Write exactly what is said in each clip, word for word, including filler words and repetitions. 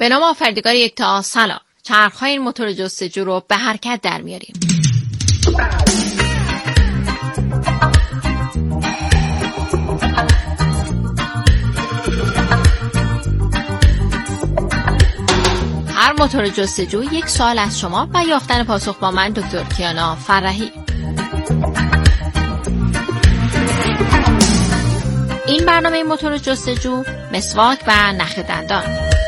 به نام آفریدگار یکتا، سلام. چرخهای این موتور جستجو رو به حرکت در میاریم. هر موتور جستجو یک سوال از شما و یافتن پاسخ با من دکتر کیانا فرحی. این برنامه موتور جستجو، مسواک و نخ دندان.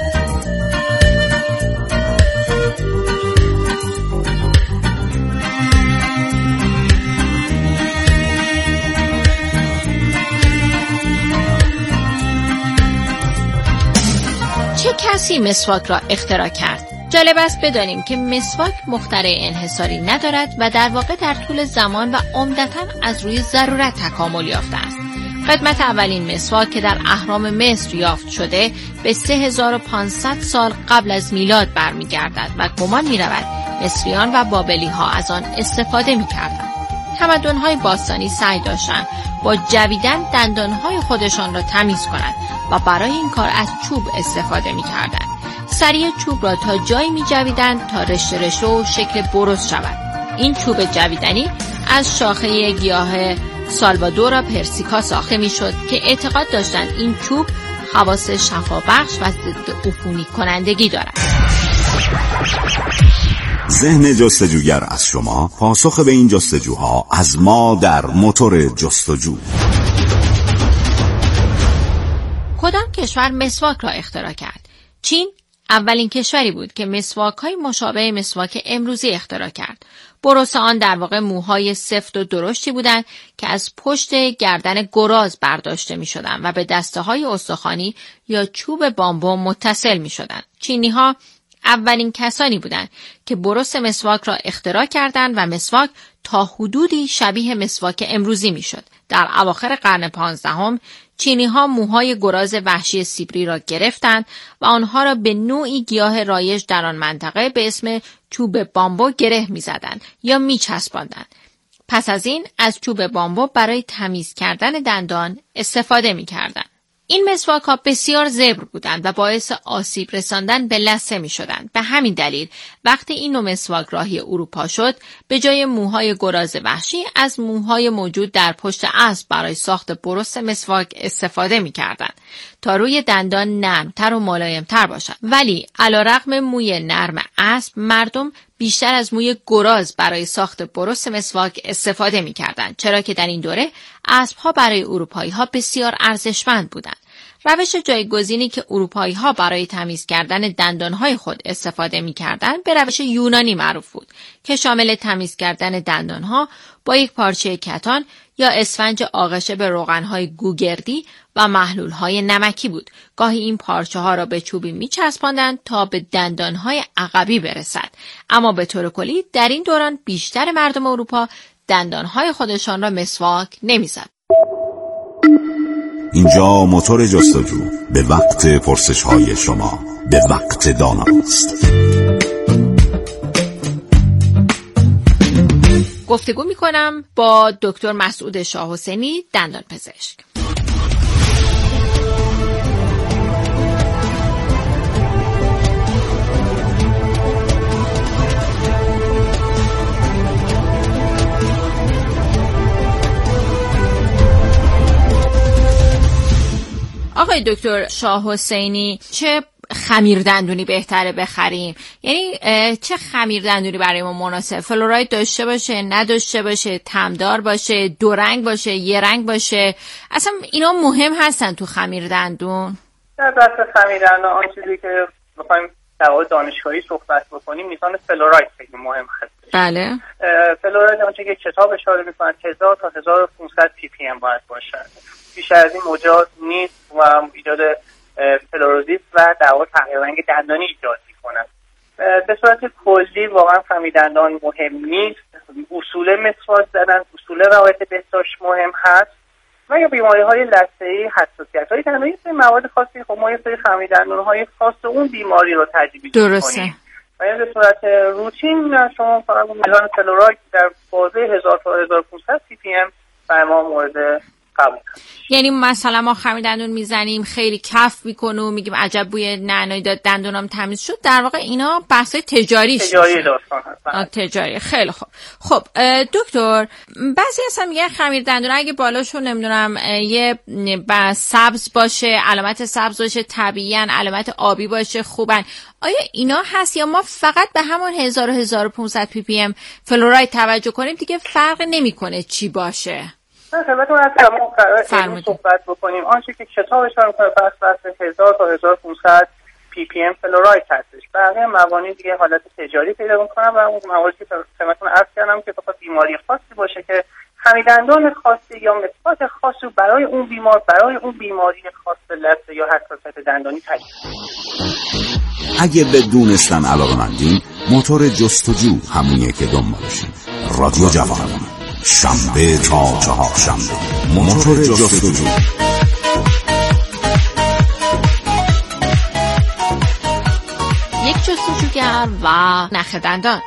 چه کسی مسواک را اختراع کرد؟ جالب است بدانیم که مسواک مخترع انحصاری ندارد و در واقع در طول زمان و عمدتاً از روی ضرورت تکامل یافته است. قدمت اولین مسواک که در اهرام مصر یافت شده به سه هزار و پانصد سال قبل از میلاد برمیگردد و گمان می‌رود مصریان و بابلی‌ها از آن استفاده می‌کردند. تمدن‌های باستانی سعی داشتند با جویدن دندان‌های خودشان را تمیز کنند و برای این کار از چوب استفاده می‌کردند. سری چوب را تا جایی می‌جویدند تا رشته رشته و شکل برس شود. این چوب جویدنی از شاخه گیاه سالوادورا پرسیکا ساخته می‌شد که اعتقاد داشتند این چوب خواص شفابخش و ضد عفونی کنندگی دارد. ذهن جستجوگر از شما، پاسخ به این جستجوها از ما در موتور جستجو. کدام کشور مسواک را اختراع کرد؟ چین اولین کشوری بود که مسواک‌های مشابه مسواک امروزی اختراع کرد. برس آن در واقع موهای سفت و درشتی بودند که از پشت گردن گراز برداشته می‌شدند و به دسته‌های استخوانی یا چوب بامبو متصل می‌شدند. چینی‌ها اولین کسانی بودند که برس مسواک را اختراع کردند و مسواک تا حدودی شبیه مسواک امروزی می‌شد. در اواخر قرن پانزدهم چینی‌ها موهای گراز وحشی سیبری را گرفتند و آنها را به نوعی گیاه رایج در آن منطقه به اسم چوب بامبو گره می‌زدند یا می‌چسباندند. پس از این از چوب بامبو برای تمیز کردن دندان استفاده می‌کردند. این مسواک‌ها بسیار زبر بودند و باعث آسیب رساندن به لثه می‌شدند. به همین دلیل وقتی این نوع مسواک راهی اروپا شد، به جای موهای گراز وحشی از موهای موجود در پشت اسب برای ساخت برس مسواک استفاده می‌کردند تا روی دندان نرمتر و ملایمتر باشد. ولی علیرغم موی نرم اسب، مردم بیشتر از موی گراز برای ساخت برس مسواک استفاده می‌کردند، چرا که در این دوره اسب‌ها برای اروپایی‌ها بسیار ارزشمند بودند. روش جایگزینی که اروپایی‌ها برای تمیز کردن دندان‌های خود استفاده می‌کردند به روش یونانی معروف بود که شامل تمیز کردن دندان‌ها با یک پارچه کتان یا اسفنج آغشته به روغن‌های گوگردی و محلول‌های نمکی بود. گاهی این پارچه‌ها را به چوبی می‌چسباندند تا به دندان‌های عقبی برسد. اما به طور کلی در این دوران بیشتر مردم اروپا دندان‌های خودشان را مسواک نمی‌زدند. اینجا موتور جستجو به وقت پرسش‌های شما، به وقت داناست. گفتگو می‌کنم با دکتر مسعود شاه حسینی، دندان پزشک. آقای دکتر شاه حسینی، چه خمیر دندونی بهتره بخریم؟ یعنی چه خمیر دندونی برای ما مناسب؟ فلوراید داشته باشه، نداشته باشه، تمدار باشه، دو رنگ باشه، یه رنگ باشه؟ اصلا اینا مهم هستن تو خمیر دندون؟ در بحث خمیر دندون آن چیزی که بخوایم در واقع دانشگاهی صحبت بکنیم میزان فلوراید خیلی مهم هست. بله. فلوراید آنچه که کتاب اشاره می‌کنه هزار تا هزار و پانصد پی پی ام باید باشه. بیشتر از این موجات نیست و ایجاد فلوروزیت و در واقع تغییر رنگ دندانی ایجاد می‌کند. به صورت کلی واقعا خمیر دندان مهم نیست. اصول مسواک زدن، اصول رعایت بهداشت مهم هست و یا بیماری‌های لثه‌ای، حساسیت‌های دندانی، این مواد خاصی خب ما یه سری خمیر دندان‌های خاص اون بیماری رو تجویز می‌کنیم. درسته. و یا به صورت روتین شما فقط میزان فلوراید در بازه هزار تا هزار و پانصد پی پی ام برای ما مورد قبول. یعنی مثلا ما خمیر دندون میزنیم خیلی کف میکنه و میگیم عجب بوی نعنایی داد دندونم تمیز شد، در واقع اینا بحث تجاری تجاری داستان هست. تجاری. خیلی خوب. خب دکتر، بعضی اصلا میگن خمیر دندون اگه بالاشون نمیدونم یه سبز باشه، علامت سبز باشه، طبیعیاً علامت آبی باشه، خوبن. آیا اینا هست یا ما فقط به همون هزار و هزار و پانصد پی پی ام فلوراید توجه کنیم دیگه فرق نمیکنه چی باشه؟ خدمتتون از تمام قرار صحبت بکنیم. آنچه که کتاب اشاره می‌کنه بس بس هزار تا هزار و پانصد پی پی ام فلوراید هستش. بقیه موانع دیگه حالت تجاری پیدا می‌کنن و اون مواردی که خدمتتون عرض کردم که بخاطر بیماری خاصی باشه که خمیر دندان خاصی یا مسواک خاصی برای اون بیمار برای اون بیماری خاص لثه یا حساسیت دندانی تعیین. اگه به دونستن علاقه‌مندین، موتور جستجو همونیه که دنبالشین. رادیو جوان، شنبه تا چهارشنبه، موتور جستجو. یک جستجوگر و نخ دندان.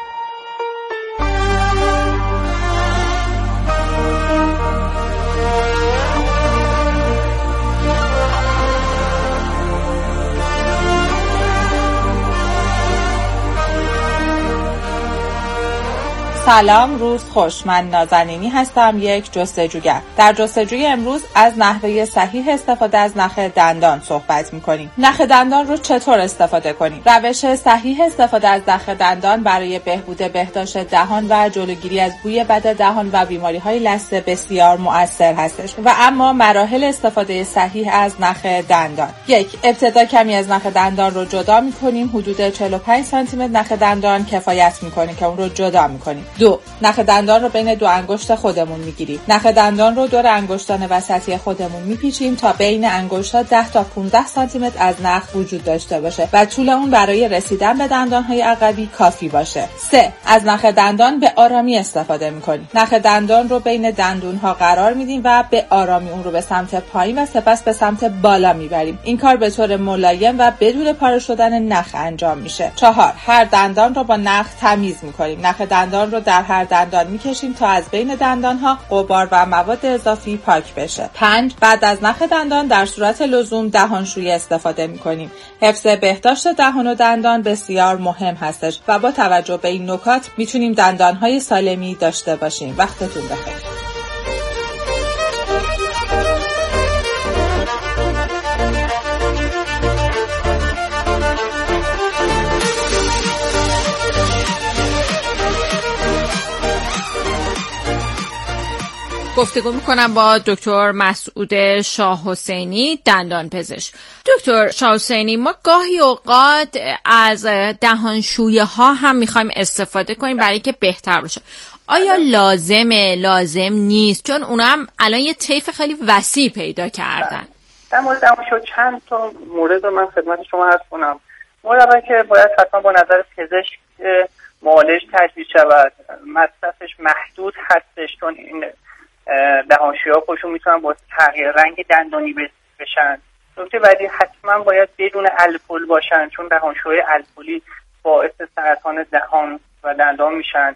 سلام، روز خوش. من نازنینی هستم، یک جستجوگر. در جستجوی امروز از نحوه صحیح استفاده از نخ دندان صحبت می‌کنیم. نخ دندان رو چطور استفاده کنیم؟ روش صحیح استفاده از نخ دندان برای بهبود بهداشت دهان و جلوگیری از بوی بد دهان و بیماری‌های لثه بسیار مؤثر هستش. و اما مراحل استفاده صحیح از نخ دندان: یک، ابتدا کمی از نخ دندان رو جدا می‌کنیم. حدود چهل و پنج سانتی متر نخ دندان کفایت می‌کنه که اون رو جدا می‌کنیم. دو، نخ دندان رو بین دو انگشت خودمون میگیریم. نخ دندان رو دور انگشتان وسطی خودمون میپیچیم تا بین انگشت‌ها ده تا پانزده سانتی متر از نخ وجود داشته باشه و طول اون برای رسیدن به دندان‌های عقبی کافی باشه. سه، از نخ دندان به آرامی استفاده میکنیم. نخ دندان رو بین دندون‌ها قرار میدیم و به آرامی اون رو به سمت پایین و سپس به سمت بالا میبریم. این کار به طور ملایم و بدون پاره شدن نخ انجام میشه. چهار، هر دندان رو با نخ تمیز میکنیم. نخ دندان رو در هر دندان میکشیم تا از بین دندانها غبار و مواد اضافی پاک بشه. پنج، بعد از نخ دندان در صورت لزوم دهانشویی استفاده میکنیم. حفظ بهداشت دهان و دندان بسیار مهم هستش و با توجه به این نکات میتونیم دندانهای سالمی داشته باشیم. وقتتون بخیر. گفتگو میکنم با دکتر مسعود شاه حسینی، دندان پزشک. دکتر شاه حسینی، ما گاهی اوقات از دهانشویه ها هم میخوایم استفاده کنیم برای اینکه بهتر بشه. آیا لازمه، لازم نیست؟ چون اونا هم الان یه طیف خیلی وسیع پیدا کردن. در مورد دهانشویه چند تا مورد من خدمت شما عرض کنم. مورد اول که باید حتما با نظر پزشک معالج تجویز شود. مصرفش محدود هستش، چون این دهانشویه‌ها خودشون میتونن با تغییر رنگ دندانی بشن. نکته بعدی حتما باید بدون الکل باشن، چون دهانشویه الکلی باعث سرطان دهان و دندان میشن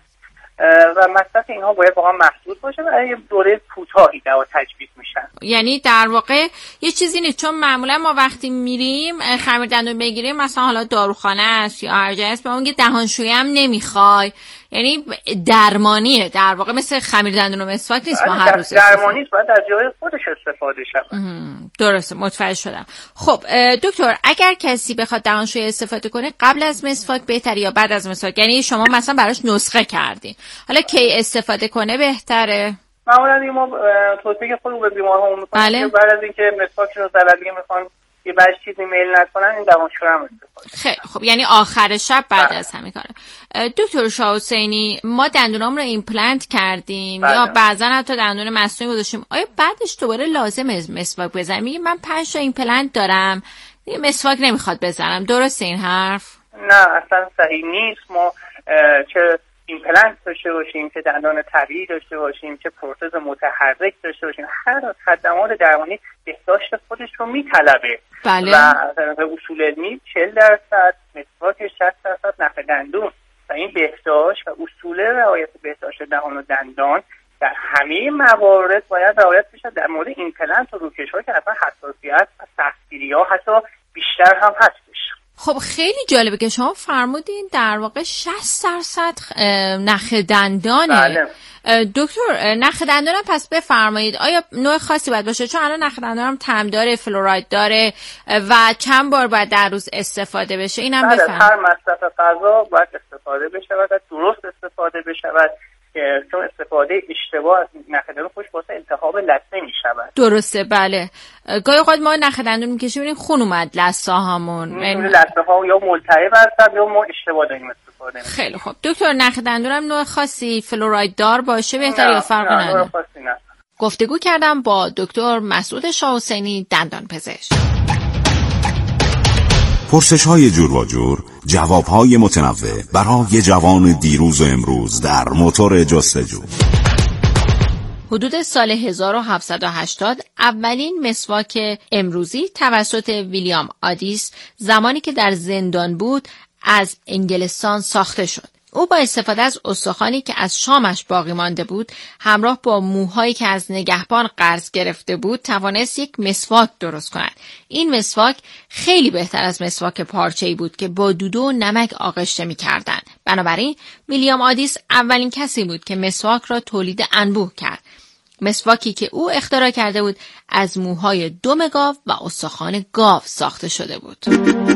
و مصرف اینها باید واقعا محدود باشه و برای دوره کوتاهی دوا تجویز میشن. یعنی در واقع یه چیزی نیست، چون معمولا ما وقتی میریم خمیر دندون بگیریم مثلا حالا داروخانه است یا هر جایی است به اون که دهانشویه هم نمیخوای، یعنی درمانیه در واقع، مثل خمیر دندون و مسواک نیست ما هر روز درمانی است، باید از جای خودش استفاده شود. درسته، متوجه شدم. خب دکتر، اگر کسی بخواد دهانشویه استفاده کنه قبل از مسواک بهتره یا بعد از مسواک؟ یعنی شما مثلا براش نسخه کردین، حالا کی استفاده کنه بهتره؟ معمولا ما توصیه خودمون به بیمارها میکنیم بله؟ که بعد از اینکه مسواک رو زدن میخوان یه بعضی چیزی میل نکنن این دهانشویه هم استفاده. خیلی خب، یعنی آخر شب بعد بله. از همین کاره. دکتر شاه حسینی، ما دندونام رو ایمپلنت کردیم بله. یا بعضا حتی دندون مصنوعی گذاشتیم، آیا بعدش دوباره لازمه مسواک بزنم؟ میگه من پنج تا ایمپلنت دارم دیگه مسواک نمیخواد بزنم، درسته این حرف؟ نه اصلا صحیح نیست. ما چه ایمپلنت داشته باشیم، چه دندان طبیعی داشته باشیم، چه پروتز متحرک داشته باشیم، هر خدمات درمانی بهداشت خودش رو میطلبه. بله. و به اصول علمی چهل درصد مسواک، شصت درصد نخ دندون و این بهداشت و اصول رعایت بهداشت دهان و دندان در همه موارد باید رعایت بشه. در مورد ایمپلنت و روکش‌ها که اصلا حساسیت و سختگیری‌ها حتی بیشتر هم هستش. خب خیلی جالبه که شما فرمودین در واقع شصت درصد نخ دندانه. بله. دکتر نخ دندانم پس بفرمایید آیا نوع خاصی باید باشه؟ چون الان نخ دندانم تم داره، فلوراید داره و چند بار باید در روز استفاده بشه؟ اینم بله، بفرمایید. هر مصرف غذا باید استفاده بشه و درست استفاده بشه و چون استفاده اشتباه از نخ دندون خوش واسه التهاب لثه میشود. درسته، بله. گاهی اوقات ما نخ دندون میکشیم میبینیم خون اومد لثه هامون، این لثه ها یا ملتهب هستن یا ما اشتباه داریم استفاده میکنیم. خیلی خوب. دکتر نخ دندونم نوع خاصی فلوراید دار باشه بهتر یا فرق نداره؟ نه، نوع خاصی نه. گفتگو کردم با دکتر مسعود شاه حسینی دندان پزشک. پرسش های جور و جور، جواب های متنوع برای جوان دیروز و امروز در موتور جستجو. حدود سال هزار و هفتصد و هشتاد اولین مسواک امروزی توسط ویلیام آدیس زمانی که در زندان بود از انگلستان ساخته شد. او با استفاده از استخوانی که از شامش باقی مانده بود همراه با موهایی که از نگهبان قرض گرفته بود توانست یک مسواک درست کند. این مسواک خیلی بهتر از مسواک پارچه‌ای بود که با دودو و نمک آغشته می‌کردند. بنابراین ویلیام آدیس اولین کسی بود که مسواک را تولید انبوه کرد. مسواکی که او اختراع کرده بود از موهای دم گاو و استخوان گاو ساخته شده بود.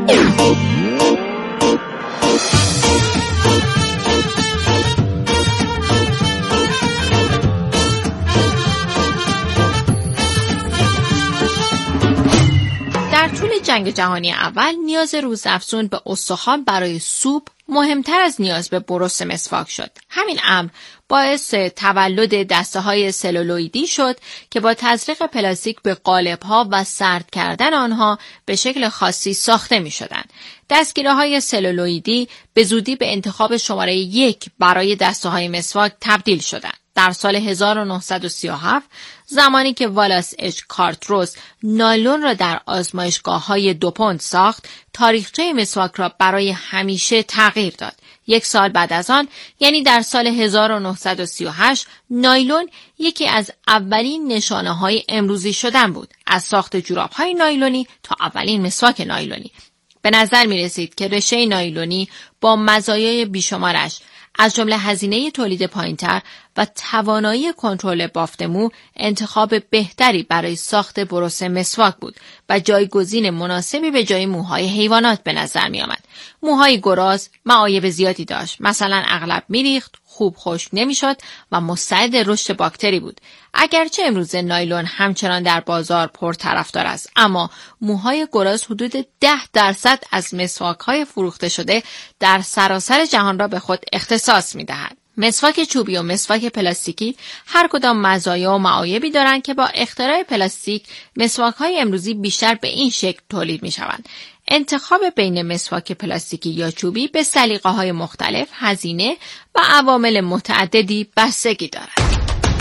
در طول جنگ جهانی اول نیاز روزافزون به استخوان برای سوپ مهمتر از نیاز به برس مسواک شد. همین امر باعث تولد دسته‌های سلولویدی شد که با تزریق پلاستیک به قالب‌ها و سرد کردن آنها به شکل خاصی ساخته می‌شدند. دستگیره‌های سلولویدی به زودی به انتخاب شماره یک برای دسته‌های مسواک تبدیل شدند. در سال هزار و نهصد و سی و هفت زمانی که والاس اچ کارتروس نایلون را در آزمایشگاه‌های دوپونت ساخت، تاریخچه مسواک را برای همیشه تغییر داد. یک سال بعد از آن، یعنی در سال هزار و نهصد و سی و هشت، نایلون یکی از اولین نشانه‌های امروزی شدن بود، از ساخت جوراب‌های نایلونی تا اولین مسواک نایلونی. به نظر می رسید که رشه نایلونی با مزایای بیشمارش از جمله هزینه تولید پایین‌تر و توانایی کنترل بافت مو انتخاب بهتری برای ساخت برس مسواک بود و جایگزین مناسبی به جای موهای حیوانات به نظر می آمد. موهای گراز معایب زیادی داشت، مثلا اغلب میریخت، خوب خشک نمیشد و مستعد رشد باکتری بود. اگرچه امروز نایلون همچنان در بازار پرطرفدار است، اما موهای گراز حدود ده درصد از مسواک‌های فروخته شده در سراسر جهان را به خود اختصاص می‌دهد. مسواک چوبی و مسواک پلاستیکی هر کدام مزایا و معایبی دارند که با اختراع پلاستیک مسواک‌های امروزی بیشتر به این شکل تولید می‌شوند. انتخاب بین مسواک پلاستیکی یا چوبی به سلیقه‌های مختلف، هزینه و عوامل متعددی بستگی دارد.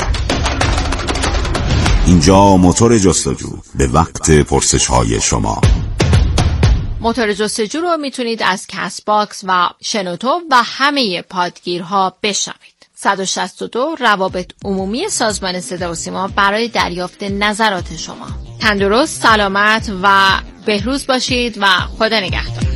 اینجا موتور جستجو، به وقت پرسش‌های شما. موتور جستجو رو میتونید از کست باکس و شنوتو و همه پادگیرها بشنوید. صد و شصت و دو روابط عمومی سازمان صدا و سیما برای دریافت نظرات شما. تندرست، سلامت و بهروز باشید و خدا نگهدار.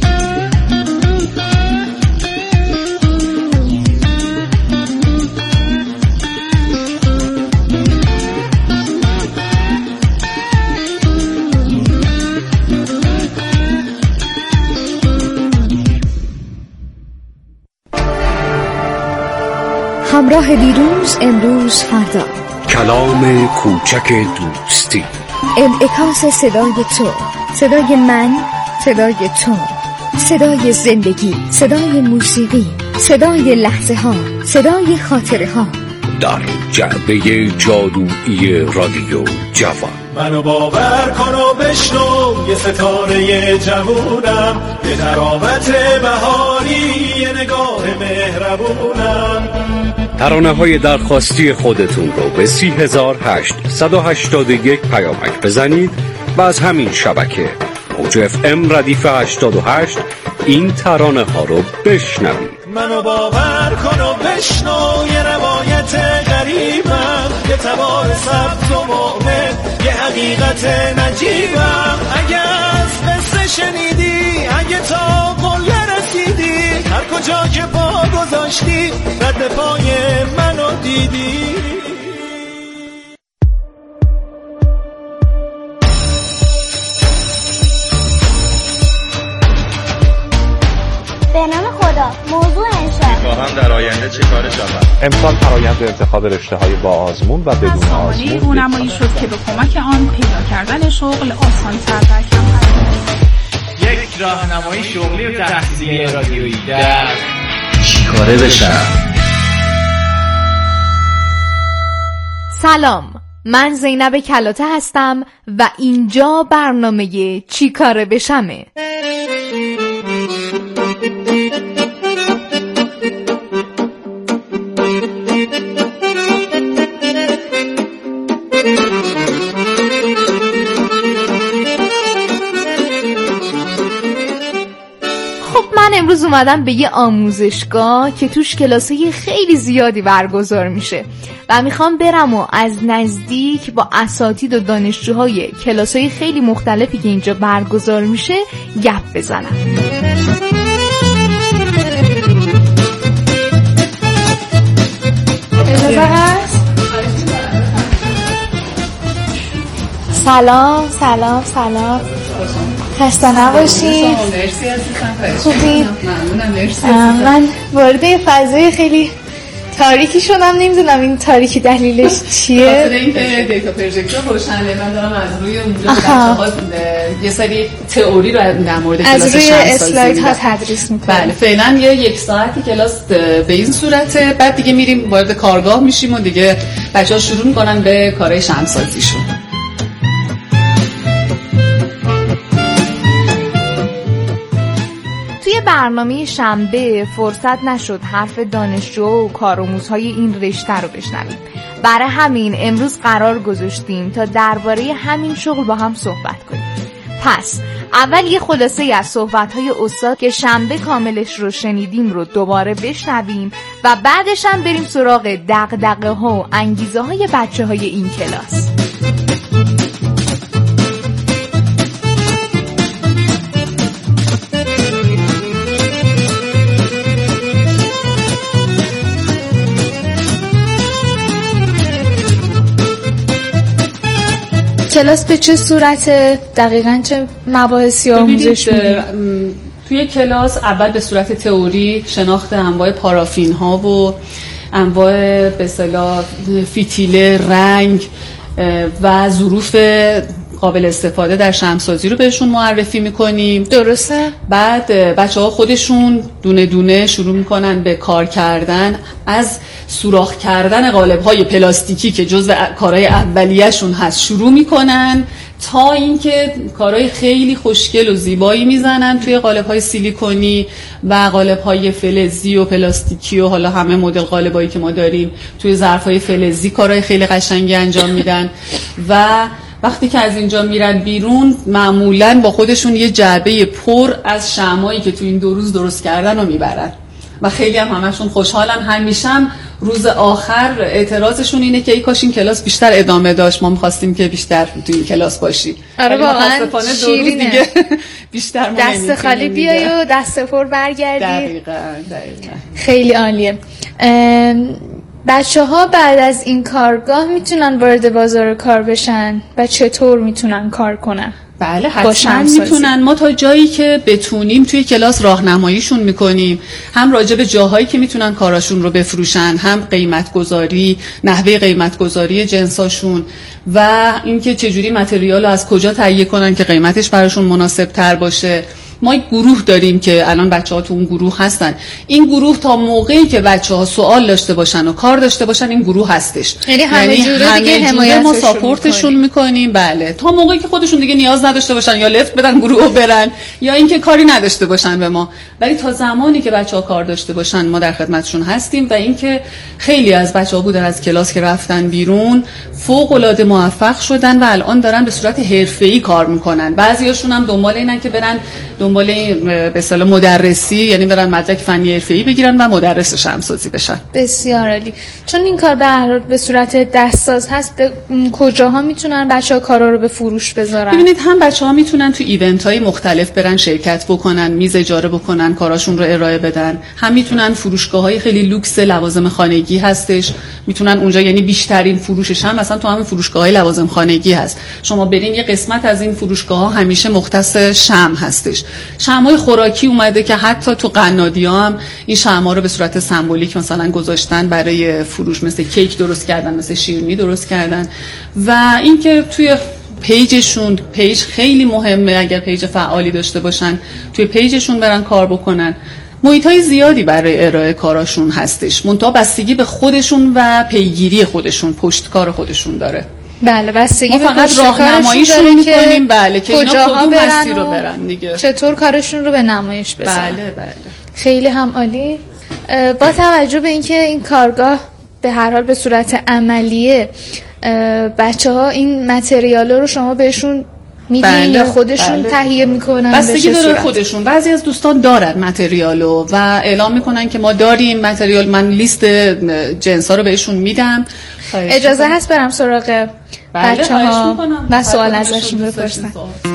همراه دیروز، امروز، فردا. کلام کوچک دوستی. انعکاس صدای تو، صدای من، صدای تو، صدای زندگی، صدای موسیقی، صدای لحظه ها، صدای خاطره ها، در جعبه جادویی رادیو جوان. منو باور کن و بشنو، یه ستاره جوونم، یه تراوت بهاری، یه نگاه مهربونم. ترانه های درخواستی خودتون رو به سی هزار هشتصد و هشتاد و یک پیامک بزنید و از همین شبکه موج اف ام ردیف هشتاد و هشت این ترانه ها رو بشنوید. منو باور کن و بشنو یه روایت غریبم، یه تبار سبز و مؤمن، یه حقیقت نجیبم. اگه از قصه شنیدی، اگه تا قله رسیدی، هر کجا که پا گذاشتی رد پای منو دیدی. به نام خدا. موضوع انشاء می‌خواهم در آینده چه کار شود. امسال فرآیند انتخاب رشته‌های با آزمون و بدون آزمون اونمایی شد که به کمک آن پیدا کردن شغل آسان‌تر و کمتر. یک راهنمایی شغلی و تحصیلی رادیویی در چیکاره بشم. سلام، من زینب کلاته هستم و اینجا برنامه چیکاره بشمه. من امروز اومدم به یه آموزشگاه که توش کلاسای خیلی زیادی برگزار میشه و میخوام برم و از نزدیک با اساتید و دانشجوهای کلاسای خیلی مختلفی که اینجا برگزار میشه گپ بزنم. اجازه هست؟ سلام سلام سلام، خسته نباشید. مرسی عزیزم. خوبی؟ ممنونم. مرسی. من وارد فضای خیلی تاریکی شدم، نمیدونم این تاریکی دلیلش چیه. خاطر اینکه دیتا پروژکتور روشنه، من دارم از روی اونجا بچه‌ها یه سری تئوری رو در مورد کلاس از روی شمس‌سازی اسلاید ها تدریس میکنم. بله، فعلا یه یک ساعتی کلاس به این صورته، بعد دیگه میریم وارد کارگاه میشیم و دیگه بچه‌ها شروع میکنن به کارهای شمس‌سازیشون. برنامه شنبه فرصت نشد حرف دانشجو و کارآموزهای این رشته رو بشنویم، برای همین امروز قرار گذاشتیم تا درباره همین شغل با هم صحبت کنیم. پس اول یه خلاصه از صحبت‌های استاد که شنبه کاملش رو شنیدیم رو دوباره بشنویم و بعدش هم بریم سراغ دغدغه‌ها و انگیزه‌های بچه‌های این کلاس. کلاس به چه صورت، دقیقاً چه مباحثی آموزش می‌دید؟ توی کلاس اول به صورت تئوری شناخت انواع پارافین ها و انواع به اصطلاح فتیله، رنگ و ظروف قابل استفاده در شمع‌سازی رو بهشون معرفی میکنیم. درسته؟ بعد بچه‌ها خودشون دونه دونه شروع میکنن به کار کردن، از سوراخ کردن قالب‌های پلاستیکی که جزو کارهای اولیه‌شون هست شروع میکنن تا اینکه کارهای خیلی خوشگل و زیبایی میزنن توی قالب‌های سیلیکونی و قالب‌های فلزی و پلاستیکی و حالا همه مدل قالبایی که ما داریم توی ظرف‌های فلزی کارهای خیلی قشنگی انجام میدن و وقتی که از اینجا میرن بیرون معمولاً با خودشون یه جعبه پر از شمعایی که تو این دو روز درست کردن رو میبرن و خیلی هم همشون خوشحالن. همیشه هم روز آخر اعتراضشون اینه که ای کاش این کلاس بیشتر ادامه داشت، ما می‌خواستیم که بیشتر تو این کلاس باشی. آره واقعا شیرینه. دیگه بیشتر ما دست خالی بیای و دست پر برگردی. دقیقاً دقیقاً. خیلی عالیه. بچه ها بعد از این کارگاه میتونن وارد بازار کار بشن و چطور میتونن کار کنن؟ بله حتما میتونن. ما تا جایی که بتونیم توی کلاس راهنماییشون میکنیم، هم راجع به جاهایی که میتونن کاراشون رو بفروشن، هم قیمت گذاری، نحوه قیمت گذاری جنساشون و اینکه چجوری متریال رو از کجا تهیه کنن که قیمتش براشون مناسب تر باشه. ما یک گروه داریم که الان بچه‌ها تو اون گروه هستن. این گروه تا موقعی که بچه‌ها سوال داشته باشن و کار داشته باشن این گروه هستش. یعنی همه یعنی جوره دیگه حمایتشون ما ساپورتشون میکنیم. بله، تا موقعی که خودشون دیگه نیاز نداشته باشن یا لفت بدن گروه برن یا اینکه کاری نداشته باشن به ما. ولی تا زمانی که بچه‌ها کار داشته باشن ما در خدمتشون هستیم و اینکه خیلی از بچه‌ها بودن از کلاس که رفتن بیرون فوق‌العاده موفق شدن و الان دارن به صورت حرفه‌ای کار میکنن. بعضیاشون هم دنبال اینن که برن دنبال این به اصطلاح مدرسی، یعنی برن مدرک فنی حرفه‌ای بگیرن و مدرس شمسازی بشن. بسیار عالی. چون این کار به هر حال به صورت دستساز هست، کجاها میتونن بچه‌ها کارا رو به فروش بذارن؟ ببینید هم بچه‌ها میتونن تو ایونت‌های مختلف برن شرکت بکنن، میز اجاره بکنن، کاراشون رو ارائه بدن. هم میتونن فروشگاه‌های خیلی لوکس لوازم خانگی هستش، میتونن اونجا، یعنی بیشترین فروشش هم مثلا تو همین فروشگاه‌های لوازم خانگی هست. شما برین یه قسمت از این فروشگاه‌ها همیشه مختص شمع هستش. شمع‌های خوراکی اومده که حتی تو قنادی‌ها هم این شمع‌ها رو به صورت سمبولیک مثلا گذاشتن برای فروش، مثل کیک درست کردن، مثل شیرینی درست کردن. و اینکه توی پیجشون، پیج خیلی مهمه، اگر پیج فعالی داشته باشن توی پیجشون برن کار بکنن. محیط‌های زیادی برای ارائه کاراشون هستش، منتها بستگی به خودشون و پیگیری خودشون، پشتکار خودشون داره. بله، بستگی به فقط راهنماییشون می‌کنیم، بله، که اینا کدوم مسیر رو برن دیگه، چطور کارشون رو به نمایش بذارن. بله بله، خیلی هم عالی. با توجه به اینکه این کارگاه به هر حال به صورت عملیه، بچه‌ها این متریالا رو شما بهشون میدین بله، یا خودشون بله. تهیه میکنن؟ بستگی داره خودشون. بعضی از دوستان دارن متریالو و اعلام میکنن که ما داریم متریال، من لیست جنسا رو بهشون میدم. اجازه هست برم سراغ بچه‌ها و سوال ازشون بپرسم؟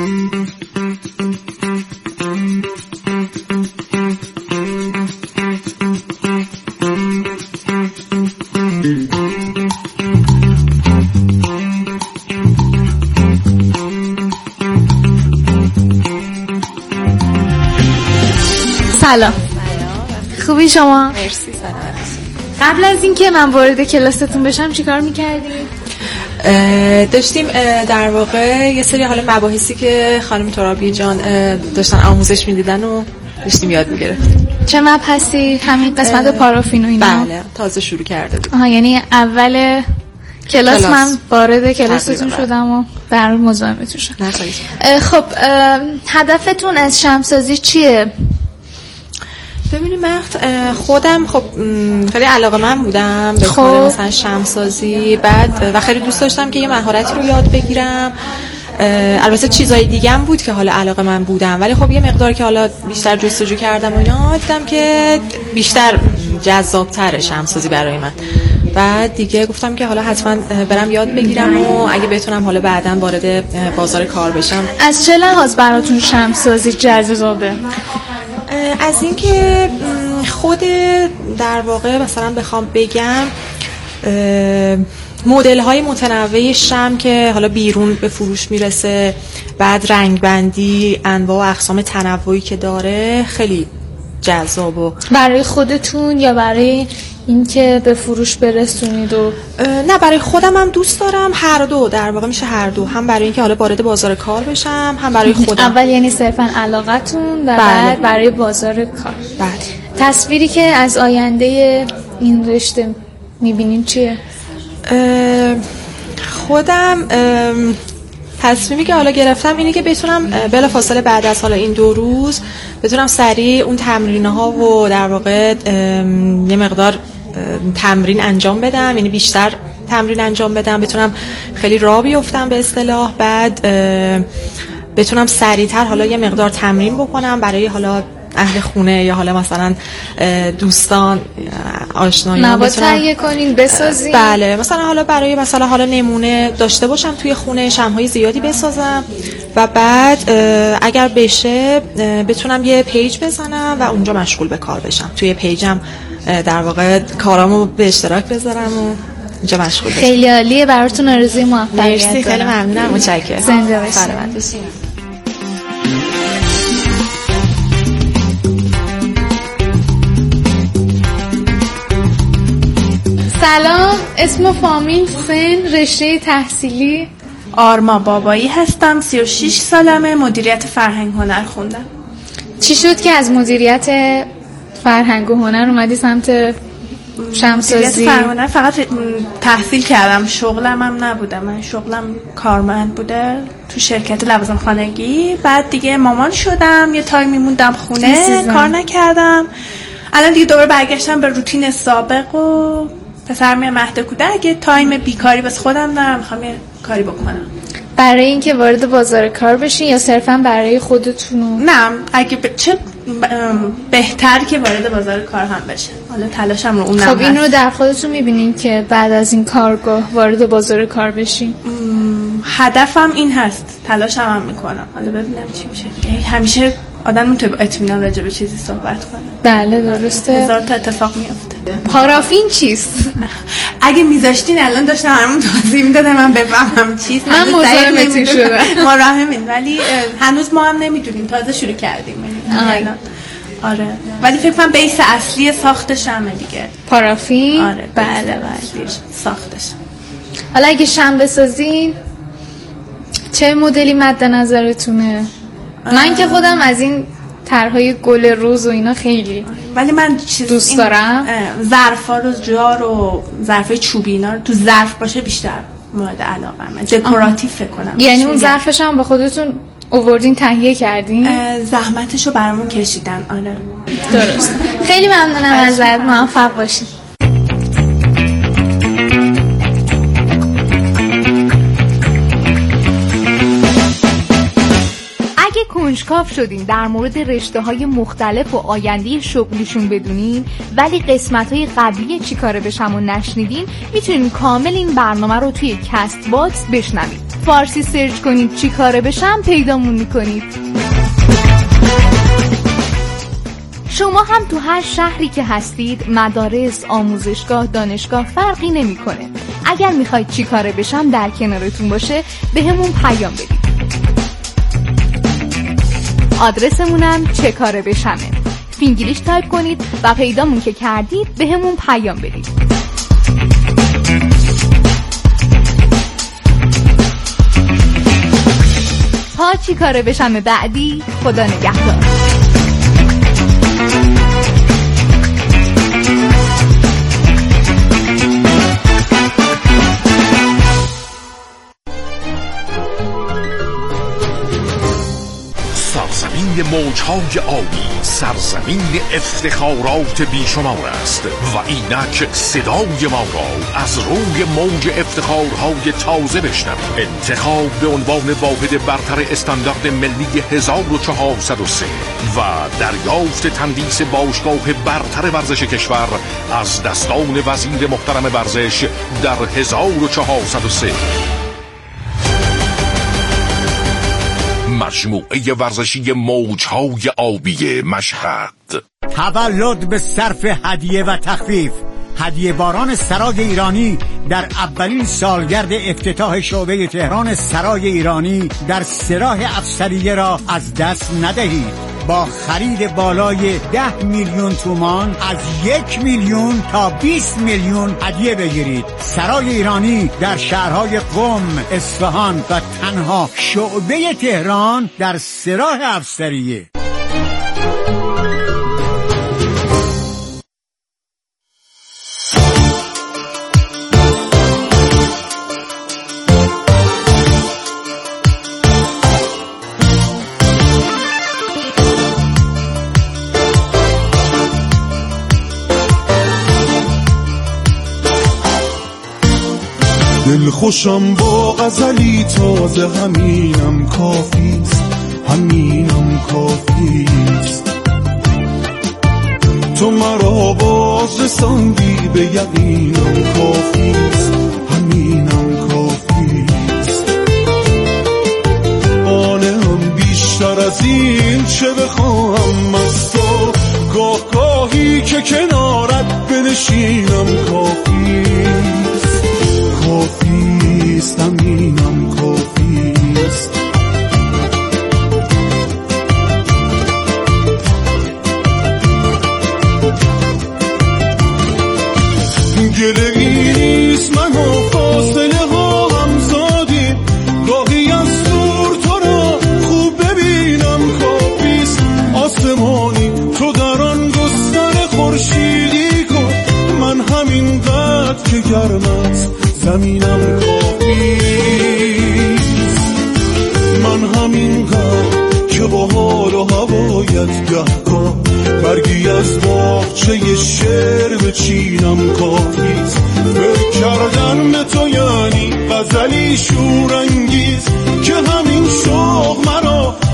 سلام. خوبی شما؟ مرسی. سلام. قبل از اینکه من وارد کلاستون بشم چیکار می‌کردیم؟ داشتیم در واقع یه سری حالا مباحثی که خانم ترابی جان داشتن آموزش میدیدن و داشتیم یاد میگرفتیم. چه مبحثی؟ همین قسمت پارافین و اینا؟ بله، تازه شروع کرده بود. آها، یعنی اول کلاس, کلاس. من وارد کلاستون شدم و در مزاحمتون شدم. خب هدفتون از شمعسازی چیه؟ ببینید من خودم خب خیلی علاقه من بودم به کار مثلا شمعسازی، بعد و خیلی دوست داشتم که یه مهارتی رو یاد بگیرم. البته چیزای دیگه هم بود که حالا علاقه من بودم، ولی خب یه مقدار که حالا بیشتر جستجو کردم و اینا دیدم که بیشتر جذاب‌تره شمعسازی برای من. بعد دیگه گفتم که حالا حتما برم یاد بگیرم و اگه بتونم حالا بعداً وارد بازار کار بشم. از چه لحاظ براتون شمعسازی جذابه؟ از اینکه خود در واقع مثلا بخوام بگم مدل های متنوع شمع که حالا بیرون به فروش میرسه، بعد رنگ بندی، انواع و اقسام تنوعی که داره خیلی جذابه. برای خودتون یا برای اینکه به فروش برسونید؟ و نه، برای خودم هم دوست دارم، هر دو در واقع میشه هر دو، هم برای اینکه حالا وارد بازار کار بشم، هم برای خودم. اول یعنی صرفا علاقتون و بله. بعد برای بازار کار. بله. تصویری که از آینده این رشته میبینین چیه؟ خودم تصمیمی که حالا گرفتم اینه که بتونم بلافاصله بعد از حالا این دو روز بتونم سریع اون تمرین‌ها و در واقع یه مقدار تمرین انجام بدم، یعنی بیشتر تمرین انجام بدم، بتونم خیلی راه بیفتم به اصطلاح، بعد بتونم سریعتر حالا یه مقدار تمرین بکنم برای حالا اهل خونه یا حالا مثلا دوستان آشنایان مواد تهیه کنین بسازین. بله، مثلا حالا برای مثلا حالا نمونه داشته باشم توی خونه شمع‌های زیادی بسازم و بعد اگر بشه بتونم یه پیج بزنم و اونجا مشغول به کار بشم. توی پیجم در واقع کارامو به اشتراک بذارم و اینجا مشغول بشم. خیلی عالیه، براتون آرزوی موفقیت. مرسی، خیلی ممنونم، متشکرم. زنده باشید. سلامت باشید. سلام، اسم و فامیل، سن، رشته تحصیلی؟ آرما بابایی هستم، سی و شش سالمه، مدیریت فرهنگ هنر خوندم. چی شد که از مدیریت فرهنگ و هنر اومدی سمت شمعسازی؟ مدیریت فرهنگ و هنر فقط تحصیل کردم، شغلم هم نبودم. من شغلم کارمند بوده تو شرکت لوازم خانگی. بعد دیگه مامان شدم، یه تایمی موندم خونه، کار نکردم. الان دیگه دوباره برگشتم به روتین سابق و پسر میام مهد کودک. اگه تایم بیکاری بس خودم دارم، میخوام یه کاری بکنم. برای اینکه وارد بازار کار بشین یا صرفا برای خودتون؟ نه، اگه ب... چه بهتر که وارد بازار کار هم بشه. حالا تلاشم رو اونم هست. خب این رو در خودتون میبینین که بعد از این کارگاه وارد بازار کار بشین؟ هدفم این هست، تلاشم هم میکنم. حالا ببینم چی میشه. همیشه آدم میتونه با اطمینان راجع به چیزی صحبت کنه. بله درسته. هزار تا اتفاق میفته. پارافین چیست؟ اگه میذاشتین الان داشتم همون توضیح میدادم من بفهمم چیست. من مزاحمتون شدم. مراهمین، ولی هنوز ما هم نمیدونیم، تازه شروع کردیم. الان آره، ولی فکر کنم بیس اصلی ساختش همه دیگه پارافین. آره بله بله ساختش. حالا اگه شم بسازین چه مدلی مد نظرتونه؟ من که خودم از این طرحهای گل روز و اینا خیلی ولی من چیز دوست دارم. ظرفا رو، جار و ظرفای چوبی اینا رو تو ظرف باشه بیشتر مورد علاقه من. دکوراتیو فکر کنم. یعنی اون ظرفش هم با خودتون آوردین تهیه کردین؟ زحمتشو برامون کشیدن. آره درست. خیلی ممنونم ازت، موفق باشید. کنجکاو شدین در مورد رشته‌های مختلف و آینده شغلیشون بدونین ولی قسمت‌های قبلی چی کاره بشم و نشنیدین، میتونین کامل این برنامه رو توی کست باکس بشنوید. فارسی سرچ کنید چی کاره بشم پیدامون میکنید. شما هم تو هر شهری که هستید، مدارس، آموزشگاه، دانشگاه فرقی نمیکنه. اگر میخواید چی کاره بشم در کنارتون باشه به همون پیام بدید. آدرسمونم چه کاره بشمه. فینگلیش تایپ کنید و پیدامون که کردید به همون پیام بدید. تا چی کاره بشمه بعدی، خدا نگهدار. سرزمین موجهای آبی، سرزمین افتخارات بیشمار است و اینک صدای ما را از روی موج افتخارهای تازه بشنوید. انتخاب به عنوان واحد برتر استاندارد ملی هزار و چهارصد و سه و دریافت تندیس باشگاه برتر ورزش کشور از دستان وزیر محترم ورزش در هزار و چهارصد و سه. مجموعه ورزشی موجهای آبی مشهد. تولد به صرف هدیه و تخفیف. هدیه باران سرای ایرانی در اولین سالگرد افتتاح شعبه تهران سرای ایرانی در سراح افسریه را از دست ندهید. با خرید بالای ده میلیون تومان از یک میلیون تا بیست میلیون هدیه بگیرید. سرای ایرانی در شهرهای قم، اصفهان و تنها شعبه تهران در سراح افسریه. دل خوشم با غزلی تازه، همینم کافیست، همینم کافیست. تو مرا باز رساندی به یقینم کافیست، همینم کافیست. آنم بیشتر از این چه بخواهم از تو، گاه گاهی که کنارت بنشینم کافیست، کافیست، همینم کافیست. گله نیست من و فاصله ها هم زادیم، گاهی از دور تو را خوب ببینم کافیست. آسمانی تو در آن گستر خورشیدی کن، من همین قدر که گرم است زمینم کافیست. من همین قدر که با حال و هوایت گهگاه برگی از باغچه شعر بچینم کافیست. فکر کردن به تو یعنی غزلی شورانگیز که همین شوق مرا